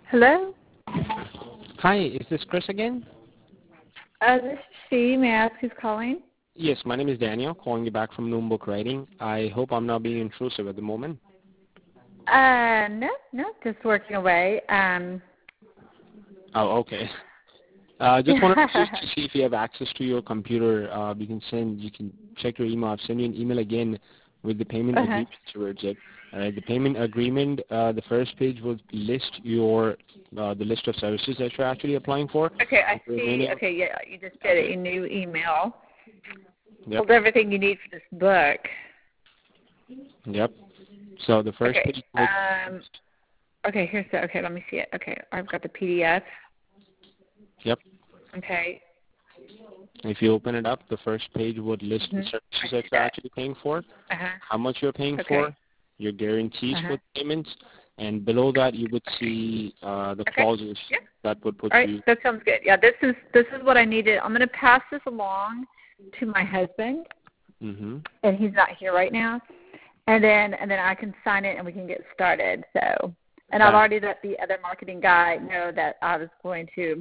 Hello? Hi, is this Chris again? This is she. May I ask who's calling? Yes, my name is Daniel, calling you back from Noom Book Writing. I hope I'm not being intrusive at the moment. No, just working away. Oh, okay. Just wanted to see if you have access to your computer. You can check your email. I've sent you an email again with the payment agreement towards it. The payment agreement, the first page would list the list of services that you're actually applying for. Okay, I see. Okay, yeah, you just did a new email. Yep. Hold everything you need for this book. Yep. So the first page would... Okay, okay, let me see it. Okay, I've got the PDF. Yep. Okay. If you open it up, the first page would list the services that you're actually paying for, how much you're paying for, your guarantees for payments, and below that you would see the clauses that would put you... All right, that sounds good. Yeah, this is what I needed. I'm going to pass this along to my husband, and he's not here right now, and then I can sign it and we can get started. So, and I've already let the other marketing guy know that I was going to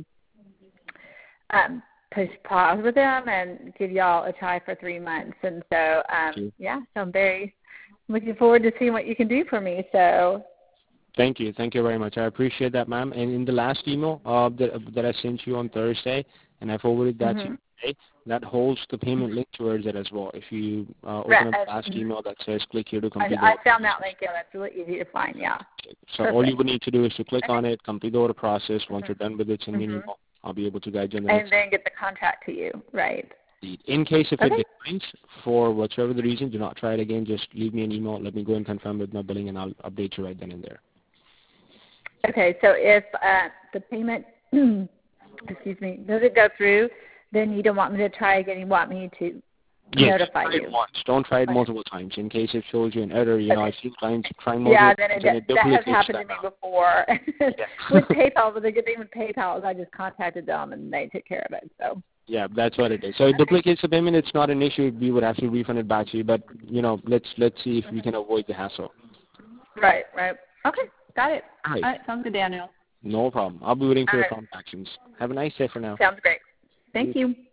push pause with him and give y'all a try for 3 months. And so, so I'm very looking forward to seeing what you can do for me. So. Thank you very much. I appreciate that, ma'am. And in the last email that I sent you on Thursday, and I forwarded that to you today, that holds the payment link towards it as well. If you open up the last email that says click here to complete I found that link. Yeah, that's really easy to find, yeah. So all you would need to do is to click on it, complete the order process. Once you're done with it, send me an email. I'll be able to guide you on the next then get the contact to you, right. In case if it declines, for whatever the reason, do not try it again. Just leave me an email. Let me go and confirm with my billing, and I'll update you right then and there. Okay, so if the payment, doesn't go through, then you don't want me to try again. You want me to notify you. Try it once. Don't try it multiple times. In case it shows you an error, I've seen clients try multiple times. Yeah, that has happened to me before. With PayPal, but the good thing with PayPal is I just contacted them and they took care of it. So. Yeah, that's what it is. So it duplicates the payment. It's not an issue. We would have to refund it back to you. But, let's see if we can avoid the hassle. Right. Okay, got it. All right, sounds good, Daniel. No problem. I'll be waiting for your prompt actions. Have a nice day for now. Sounds great. Thank you.